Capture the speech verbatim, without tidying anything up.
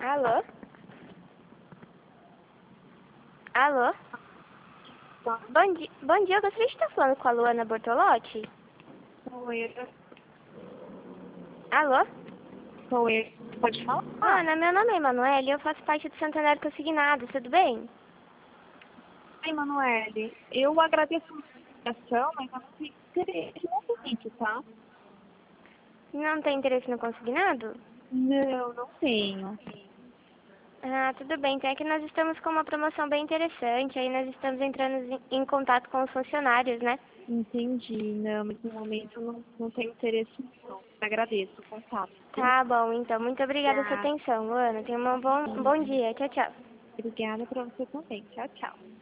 Alô? Alô? Bom, di Bom dia, eu gostaria de estar falando com a Luana Bortolotti. Oi, Alô? oi, pode falar? Luana, meu nome é Emanuele e eu faço parte do Santander Consignado, tudo bem? Oi, Manoele. Eu agradeço a ligação, mas eu não tenho interesse no momento, tá? Não tem interesse no consignado? Não, não tenho. Ah, tudo bem, então é que nós estamos com uma promoção bem interessante, aí nós estamos entrando em em contato com os funcionários, né? Entendi. Não, mas no momento eu não, não tenho interesse não. Agradeço o contato. Tá bom, então, muito obrigada pela sua Obrigada. atenção, Luana. Tenha um bom, um bom dia, tchau, tchau. Obrigada para você também. Tchau, tchau.